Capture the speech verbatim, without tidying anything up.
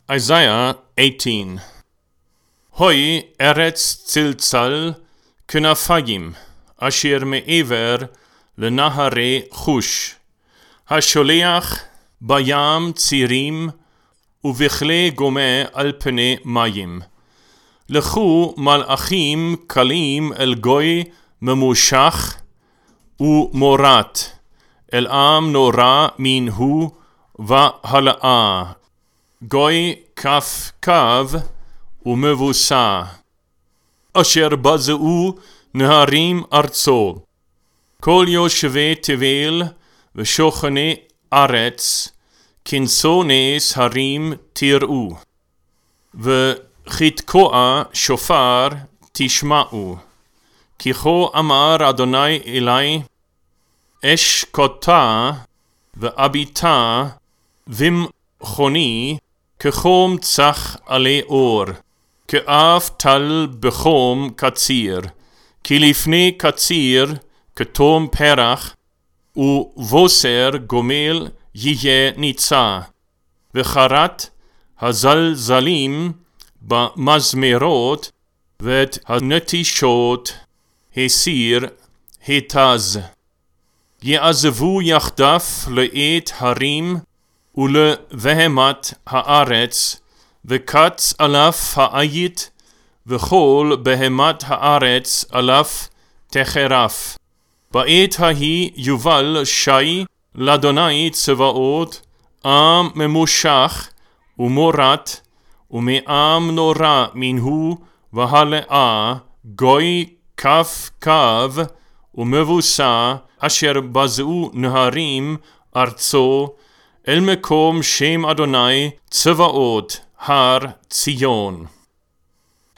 Isaiah eighteen. Hoi eretz צלצל כנפיים, אשר מעבר לנהרי חוש, השולח בים צירים ובכלי גומה על פני מים. לכו מלאכים קלים אל גוי ממושך ומורת, אל עם נורא מן הוא והלאה, גוי כף קו ומבוסע, אשר בזעו נהרים ארצו. כל יושבי תבל ושוכני ארץ, כנסו נס הרים תראו, וכתקוע שופר תשמעו. כי כה אמר אדוני אלי, אשקוטה ואביטה ומחוני, כחום צח עלי אור, כאף טל בחום קציר, כי לפני קציר כתום פרח, ובוסר גומל יהיה ניצה, וחרת הזלזלים במזמרות, ואת הנטישות הסיר התז. יעזבו יחדף לעת הרים ולבהמת הארץ, וקץ אלף העית, וכל בהמת הארץ אלף תחרף. בעת ההיא יובל שי לאדוני צבאות, עם ממושך ומורת, ומעם נורא מנהו והלאה, גוי כף קו ומבוסע, אשר בזעו נהרים ארצו, אל מקום שם אדוני צבאות הר ציון.